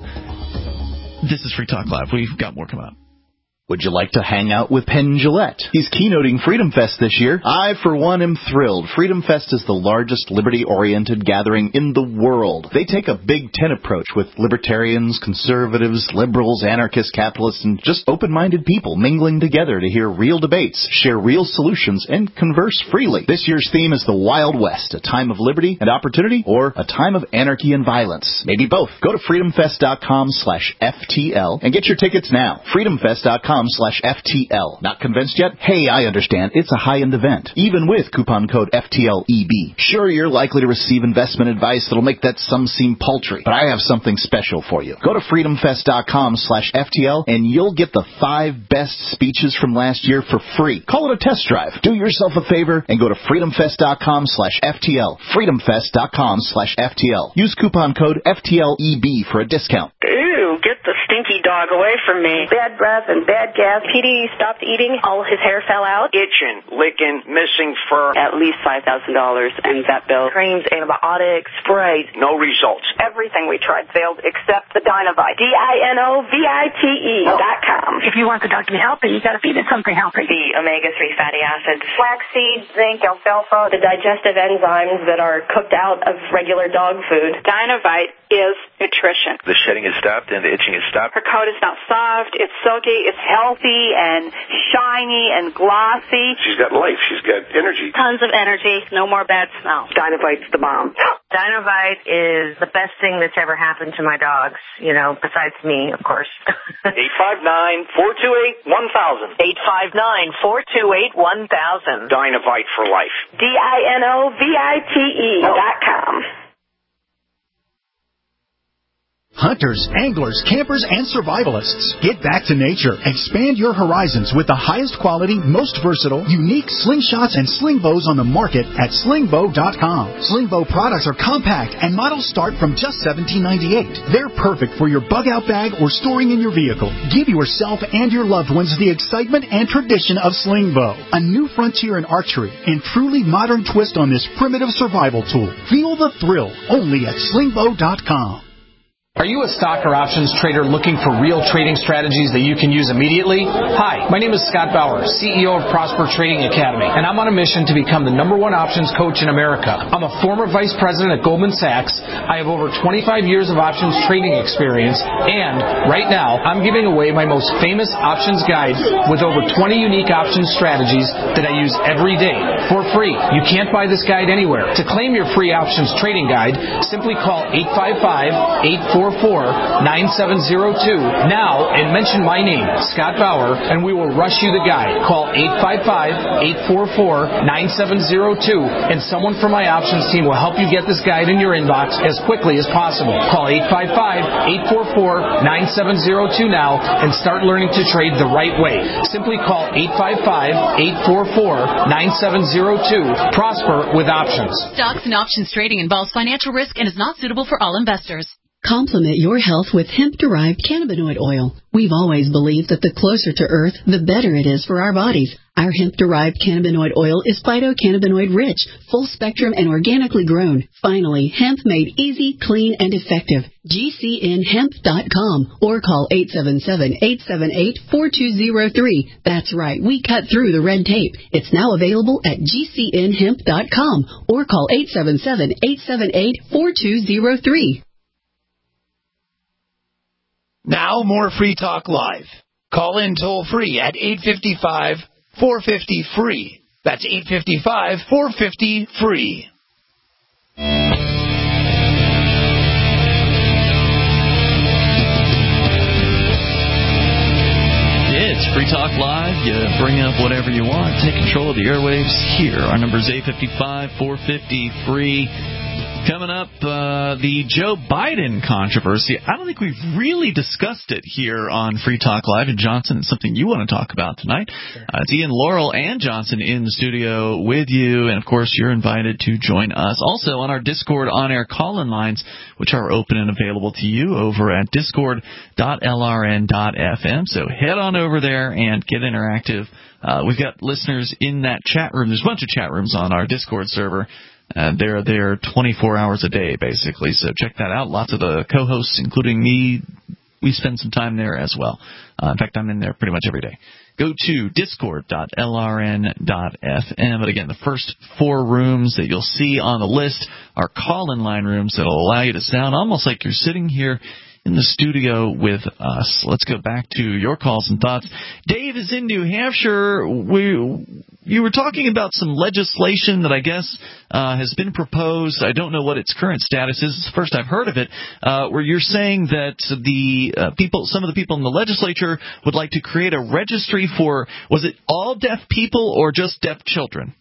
This is Free Talk Live. We've got more coming up. Would you like to hang out with Penn Jillette? He's keynoting Freedom Fest this year. I, for one, am thrilled. Freedom Fest is the largest liberty-oriented gathering in the world. They take a Big Ten approach with libertarians, conservatives, liberals, anarchists, capitalists, and just open-minded people mingling together to hear real debates, share real solutions, and converse freely. This year's theme is the Wild West, a time of liberty and opportunity, or a time of anarchy and violence. Maybe both. Go to freedomfest.com slash FTL and get your tickets now. freedomfest.com slash FTL. Not convinced yet? Hey, I understand. It's a high-end event, even with coupon code F T L E B. Sure, you're likely to receive investment advice that'll make that sum seem paltry, but I have something special for you. Go to freedomfest.com slash FTL and you'll get the five best speeches from last year for free. Call it a test drive. Do yourself a favor and go to freedomfest.com slash FTL. freedomfest.com slash FTL. Use coupon code F T L E B for a discount. Ew, get the stinky dog away from me. Bad breath and bad gas. P D stopped eating. All his hair fell out. Itching, licking, missing fur. At least five thousand dollars in vet bill. Creams, antibiotics, sprays. No results. Everything we tried failed except the Dinovite. D I N O V I T E dot com. If you want the dog to be healthy, you got to feed it something healthy. The omega three fatty acids. Flaxseed, zinc, alfalfa. The digestive enzymes that are cooked out of regular dog food. Dinovite is nutrition. The shedding is stopped and the itching is stopped. Her coat is not soft, it's silky, it's healthy and shiny and glossy. She's got life, she's got energy. Tons of energy, no more bad smell. Dinovite's the bomb. Dinovite is the best thing that's ever happened to my dogs, you know, besides me, of course. eight five nine, four two eight, one thousand. eight five nine, four two eight, one thousand. Dinovite for life. D I N O V I T E dot com. Hunters, anglers, campers, and survivalists, get back to nature. Expand your horizons with the highest quality, most versatile, unique slingshots and sling bows on the market at sling bow dot com. Sling bow products are compact and models start from just seventeen ninety-eight. They're perfect for your bug-out bag or storing in your vehicle. Give yourself and your loved ones the excitement and tradition of sling bow, a new frontier in archery and truly modern twist on this primitive survival tool. Feel the thrill only at sling bow dot com. Are you a stock or options trader looking for real trading strategies that you can use immediately? Hi, my name is Scott Bauer, C E O of Prosper Trading Academy, and I'm on a mission to become the number one options coach in America. I'm a former vice president at Goldman Sachs. I have over twenty-five years of options trading experience, and right now, I'm giving away my most famous options guide with over twenty unique options strategies that I use every day for free. You can't buy this guide anywhere. To claim your free options trading guide, simply call eight five five, eight four four, nine seven zero two now and mention my name, Scott Bauer, and we will rush you the guide. Call eight five five, eight four four, nine seven zero two and someone from my options team will help you get this guide in your inbox as quickly as possible. Call eight five five, eight four four, nine seven zero two now and start learning to trade the right way. Simply call eight five five, eight four four, nine seven zero two. Prosper with options. Stocks and options trading involves financial risk and is not suitable for all investors. Complement your health with hemp-derived cannabinoid oil. We've always believed that the closer to Earth, the better it is for our bodies. Our hemp-derived cannabinoid oil is phytocannabinoid-rich, full-spectrum, and organically grown. Finally, hemp made easy, clean, and effective. G C N hemp dot com or call eight seven seven, eight seven eight, four two zero three. That's right, we cut through the red tape. It's now available at G C N hemp dot com or call eight seven seven, eight seven eight, four two zero three. Now more Free Talk Live. Call in toll free at eight five five, four five zero, free. That's eight five five, four five zero, free. It's Free Talk Live. You bring up whatever you want. Take control of the airwaves here. Our number is eight five five, four five zero, free. Coming up, uh, the Joe Biden controversy. I don't think we've really discussed it here on Free Talk Live. And Johnson, it's something you want to talk about tonight. Sure. Uh, it's Ian, Laurel, and Johnson in the studio with you. And, of course, you're invited to join us. Also on our Discord on-air call-in lines, which are open and available to you over at discord dot l r n dot f m. So head on over there and get interactive. Uh, we've got listeners in that chat room. There's a bunch of chat rooms on our Discord server. Uh, they're there twenty-four hours a day, basically. So check that out. Lots of the co-hosts, including me, we spend some time there as well. Uh, in fact, I'm in there pretty much every day. Go to discord dot l r n dot f m. But again, the first four rooms that you'll see on the list are call-in line rooms that will allow you to sound almost like you're sitting here in the studio with us. Let's go back to your calls and thoughts. Dave is in New Hampshire. We, you were talking about some legislation that I guess uh, has been proposed. I don't know what its current status is. It's the first I've heard of it, uh, where you're saying that the uh, people, some of the people in the legislature would like to create a registry for, was it all deaf people or just deaf children?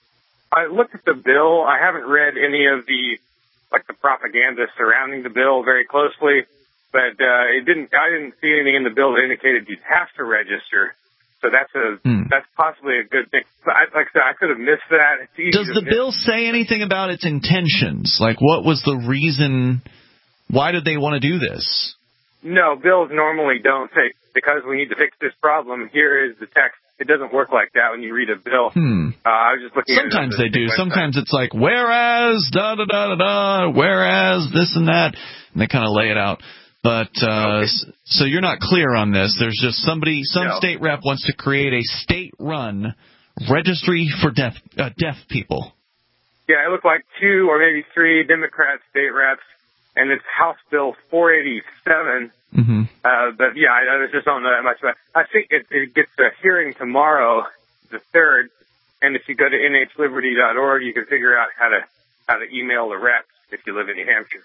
I looked at the bill. I haven't read any of the, like the propaganda surrounding the bill very closely. But uh, it didn't. I didn't see anything in the bill that indicated you'd have to register. So that's a hmm. that's possibly a good thing. But I, like I said, I could have missed that. It's easy Does the miss. bill say anything about its intentions? Like, what was the reason? Why did they want to do this? No, bills normally don't say because we need to fix this problem. Here is the text. It doesn't work like that when you read a bill. Hmm. Uh, I was just looking. Sometimes at they do. Website. Sometimes it's like whereas da da da da da. Whereas this and that, and they kind of lay it out. But, uh, okay. So you're not clear on this. There's just somebody, some no. state rep wants to create a state-run registry for deaf, uh, deaf people. Yeah, it looked like two or maybe three Democrat state reps, and it's House Bill four eighty-seven. Mm-hmm. Uh, but, yeah, I, I just don't know that much about it. I think it, it gets a hearing tomorrow, the third, and if you go to n h liberty dot org, you can figure out how to how to email the reps if you live in New Hampshire.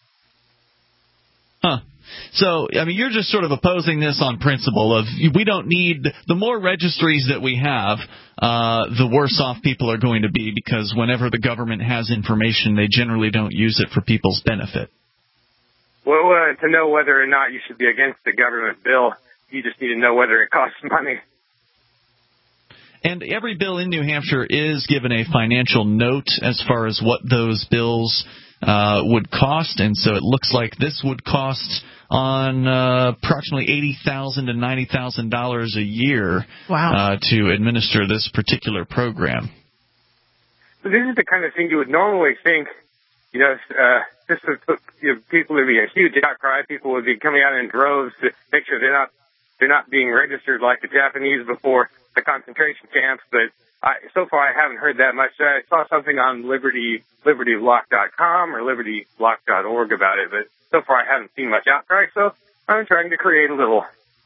Huh. So, I mean, you're just sort of opposing this on principle of we don't need – the more registries that we have, uh, the worse off people are going to be because whenever the government has information, they generally don't use it for people's benefit. well, uh, to know whether or not you should be against the government bill, you just need to know whether it costs money. And every bill in New Hampshire is given a financial note as far as what those bills uh, would cost, and so it looks like this would cost on uh, approximately eighty thousand dollars to ninety thousand dollars a year wow. uh, to administer this particular program. So this is the kind of thing you would normally think, you know, uh, this would put, you know, people would be a huge outcry. People would be coming out in droves to make sure they're not they're not being registered like the Japanese before the concentration camps, but I, so far I haven't heard that much. I saw something on Liberty, liberty lock dot com or liberty lock dot org about it, but so far I haven't seen much outcry, so I'm trying to create a little.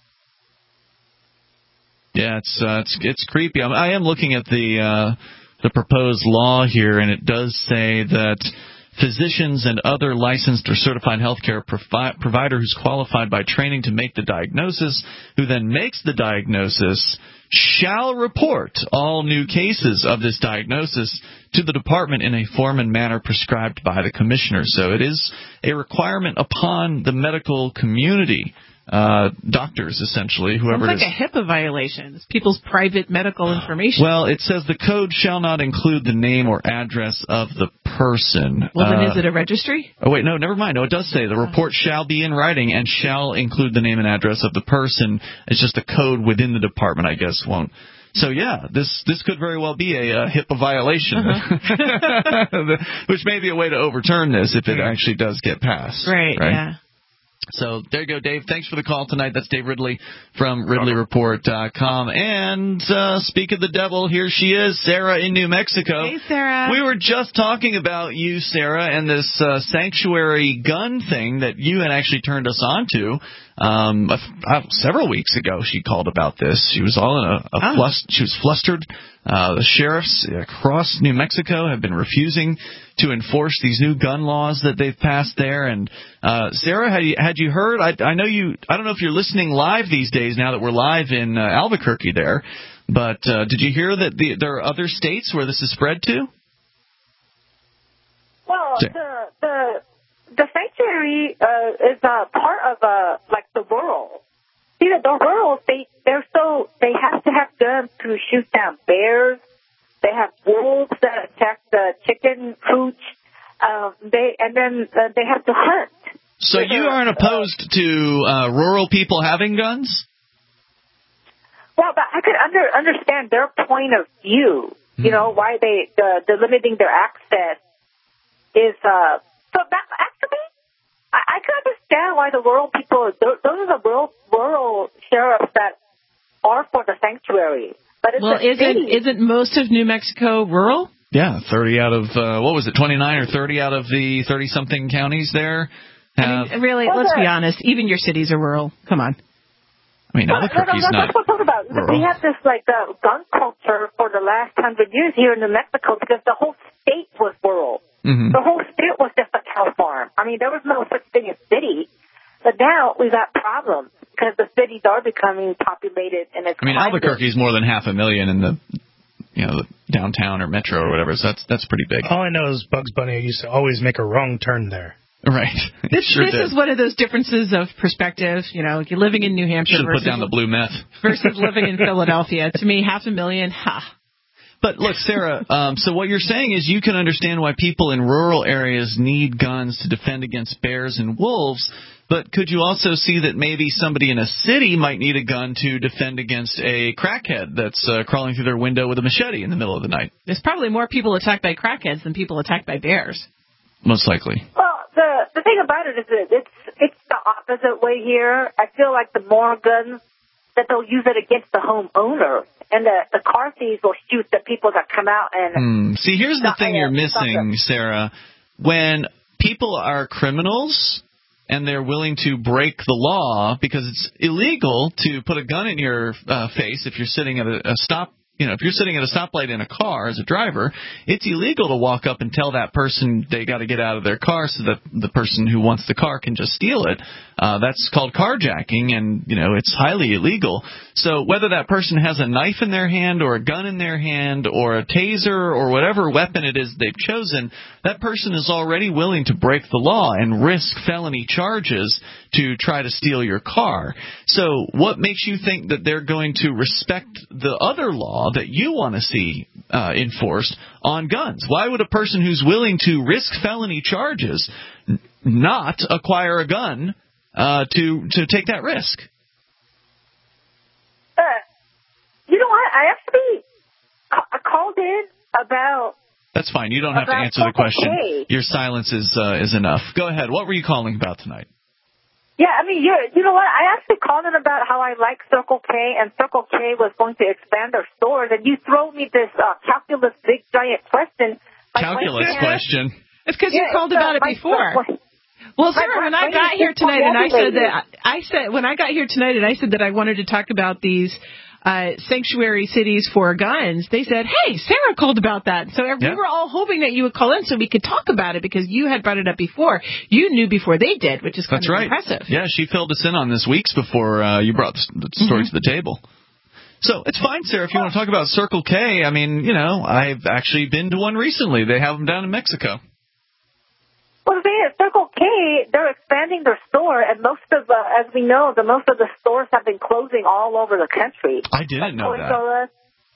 Yeah, it's uh, it's it's creepy. I'm, I am looking at the uh, the proposed law here, and it does say that physicians and other licensed or certified healthcare provi- provider who's qualified by training to make the diagnosis, who then makes the diagnosis, shall report all new cases of this diagnosis to the department in a form and manner prescribed by the commissioner. So it is a requirement upon the medical community, uh, doctors essentially, whoever Sounds it like is. a HIPAA violation. It's people's private medical information. Well, it says the code shall not include the name or address of the person. Well, then uh, is it a registry? Oh, wait, no, never mind. No, it does say the report shall be in writing and shall include the name and address of the person. It's just a code within the department, I guess, won't. So, yeah, this this could very well be a uh, HIPAA violation, uh-huh. which may be a way to overturn this if it actually does get passed. Right, right? yeah. So there you go, Dave. Thanks for the call tonight. That's Dave Ridley from Ridley Report dot com. And uh, speak of the devil, here she is, Sarah in New Mexico. Hey, Sarah. We were just talking about you, Sarah, and this uh, sanctuary gun thing that you had actually turned us on to. Um, uh, several weeks ago, she called about this. She was all in a, a oh. flust- She was flustered. Uh, the sheriffs across New Mexico have been refusing to enforce these new gun laws that they've passed there. And uh, Sarah, had you, had you heard? I, I know you. I don't know if you're listening live these days now that we're live in uh, Albuquerque there. But uh, did you hear that the, there are other states where this is spread to? Well, the the the sanctuary uh, is a part of uh, like the rural. See, the, the rural, they they're so they have to have guns to shoot down bears. They have wolves that attack the chicken cooch. Um, they and then uh, they have to hunt. So you aren't opposed to uh, rural people having guns? Well, but I could under, understand their point of view. You know why they the, the limiting their access is. Uh, so that actually, I, I can understand why the rural people. Those are the rural rural sheriffs that are for the sanctuary. But it's well, isn't isn't most of New Mexico rural? Yeah, thirty out of uh, what was it, twenty-nine or thirty out of the thirty-something counties there. Have, I mean, really, well, let's be honest. Even your cities are rural. Come on. I mean, Albuquerque's no, no, no, not that's what I'm talking about. rural. We have this like uh, gun culture for the last hundred years here in New Mexico because the whole state was rural. Mm-hmm. The whole state was just a cow farm. I mean, there was no such thing as city. But now we've got problems because the cities are becoming populated and it's. I mean, Albuquerque's more than half a million in the, you know, the downtown or metro or whatever. So that's that's pretty big. All I know is Bugs Bunny used to always make a wrong turn there. Right. This, sure this did. is one of those differences of perspective. You know, you're living in New Hampshire Should have versus put down the blue meth versus living in Philadelphia. To me, half a million, ha. But look, Sarah, um, so what you're saying is you can understand why people in rural areas need guns to defend against bears and wolves, but could you also see that maybe somebody in a city might need a gun to defend against a crackhead that's uh, crawling through their window with a machete in the middle of the night? There's probably more people attacked by crackheads than people attacked by bears. Most likely. Well, the the thing about it is that it's it's the opposite way here. I feel like the more guns that they'll use it against the homeowner. And the, the car thieves will shoot the people that come out and... Hmm. See, here's the thing you're stop missing, them. Sarah. When people are criminals and they're willing to break the law because it's illegal to put a gun in your uh, face if you're sitting at a, a stop... You know, if you're sitting at a stoplight in a car as a driver, it's illegal to walk up and tell that person they got to get out of their car so that the person who wants the car can just steal it. Uh, that's called carjacking, and, you know, it's highly illegal. So whether that person has a knife in their hand or a gun in their hand or a taser or whatever weapon it is they've chosen, that person is already willing to break the law and risk felony charges to try to steal your car. So what makes you think that they're going to respect the other law that you want to see uh, enforced on guns? Why would a person who's willing to risk felony charges n- not acquire a gun uh, to to take that risk? Uh, you know what? I actually ca- called in about. That's fine. You don't have to answer the question. K. Your silence is uh, is enough. Go ahead. What were you calling about tonight? Yeah, I mean, you're, you know what? I actually called in about how I like Circle K, and Circle K was going to expand their stores, and you throw me this uh, calculus big giant question. Calculus like, question? It's because yeah, you called uh, about it before. Well, Sarah, when I got here tonight, and I said that I said when I got here tonight, and I said that I wanted to talk about these uh, sanctuary cities for guns, they said, "Hey, Sarah called about that." So we yeah. were all hoping that you would call in so we could talk about it because you had brought it up before. You knew before they did, which is kind That's of right. impressive. Yeah, she filled us in on this weeks before uh, you brought the story mm-hmm. to the table. So it's fine, Sarah, if you want to talk about Circle K. I mean, you know, I've actually been to one recently. They have them down in Mexico. Well, the thing is, Circle K, they're expanding their store, and most of the, as we know, the most of the stores have been closing all over the country. I didn't know that. Uh,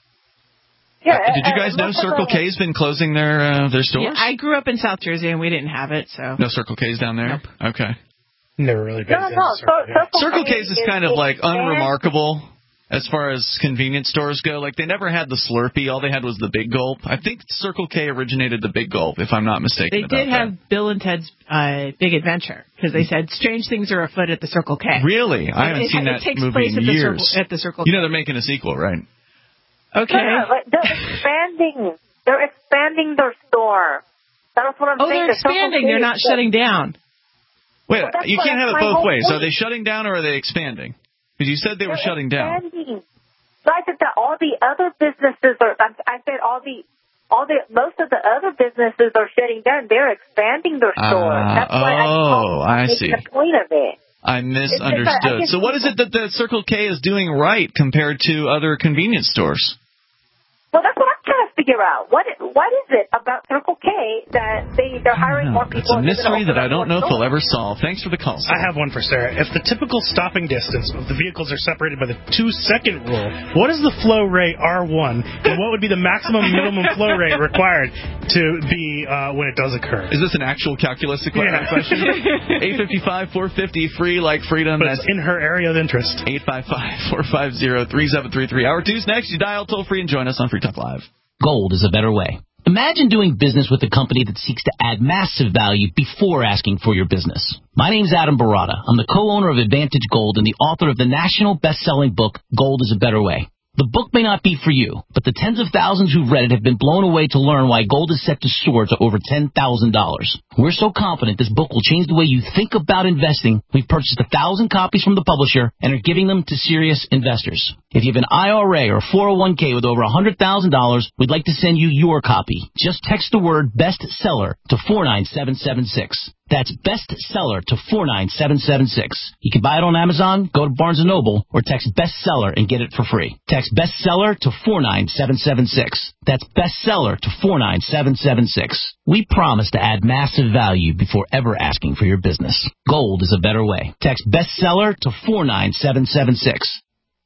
yeah, uh, did you guys know Circle the, K's been closing their uh, their stores? Yeah, I grew up in South Jersey, and we didn't have it, so. No Circle K's down there? Nope. Okay. Never really paid no, no, Circle, so, Circle, Circle K's is kind of like expand. unremarkable as far as convenience stores go. Like, they never had the Slurpee. All they had was the Big Gulp. I think Circle K originated the Big Gulp, if I'm not mistaken. They about did that. have Bill and Ted's uh, Big Adventure, because they said strange things are afoot at the Circle K. Really? I haven't it, seen it, that it takes movie place in at years. The Circle, at the Circle K. You know they're making a sequel, right? Okay. No, no, like they're expanding. They're expanding their store. That's what I'm oh, saying. they're expanding. They're not shutting down. Wait, well, you can't have it both ways. Point. Are they shutting down or are they expanding? Because you said they they're were shutting expanding. down. So I said that all the other businesses are. I said all the, all the, most of the other businesses are shutting down. They're expanding their stores. Uh, That's why oh, I, I see. The point of it. I misunderstood. So what is it that the Circle K is doing right compared to other convenience stores? Well, that's what I'm trying to figure out. What what is it about Circle K that they they're hiring more people? It's a mystery that I don't know if we'll ever solve. Thanks for the call, Sarah. I have one for Sarah. If the typical stopping distance of the vehicles are separated by the two-second rule, what is the flow rate R one, and what would be the maximum minimum flow rate required to be uh, when it does occur? Is this an actual calculus yeah. question? eight five five, four fifty, free like freedom. But it's in her area of interest. eight five five, four five zero, three seven three three. Hour two's next. You dial toll-free and join us on Free Talk Live. Gold is a better way. Imagine doing business with a company that seeks to add massive value before asking for your business. My name's Adam Barata. I'm the co-owner of Advantage Gold and the author of the national best-selling book, Gold is a Better Way. The book may not be for you, but the tens of thousands who've read it have been blown away to learn why gold is set to soar to over ten thousand dollars. We're so confident this book will change the way you think about investing, we've purchased a thousand copies from the publisher and are giving them to serious investors. If you have an I R A or four oh one k with over one hundred thousand dollars, we'd like to send you your copy. Just text the word bestseller to four nine seven seven six. That's bestseller to four nine seven seven six. You can buy it on Amazon, go to Barnes and Noble, or text bestseller and get it for free. Text bestseller to four nine seven seven six. That's bestseller to four nine seven seven six. We promise to add massive value before ever asking for your business. Gold is a better way. Text bestseller to four nine seven seven six.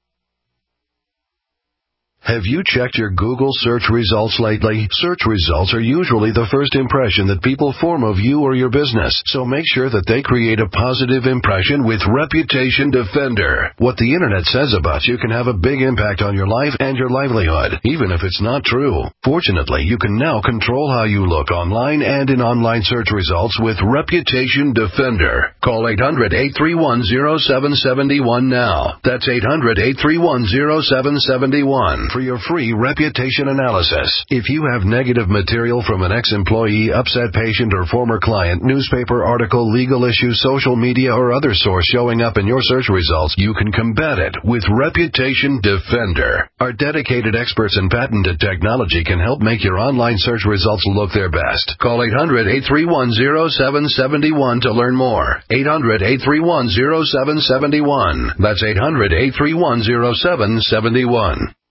Have you checked your Google search results lately? Search results are usually the first impression that people form of you or your business, so make sure that they create a positive impression with Reputation Defender. What the internet says about you can have a big impact on your life and your livelihood, even if it's not true. Fortunately, you can now control how you look online and in online search results with Reputation Defender. Call eight hundred, eight three one, zero seven seven one now. That's eight hundred, eight three one, zero seven seven one. your free reputation analysis. If you have negative material from an ex-employee, upset patient, or former client, newspaper article, legal issue, social media, or other source showing up in your search results, you can combat it with Reputation Defender. Our dedicated experts in patented technology can help make your online search results look their best. Call eight hundred, eight three one, zero seven seven one to learn more. eight hundred, eight three one, zero seven seven one. That's eight hundred, eight three one, zero seven seven one.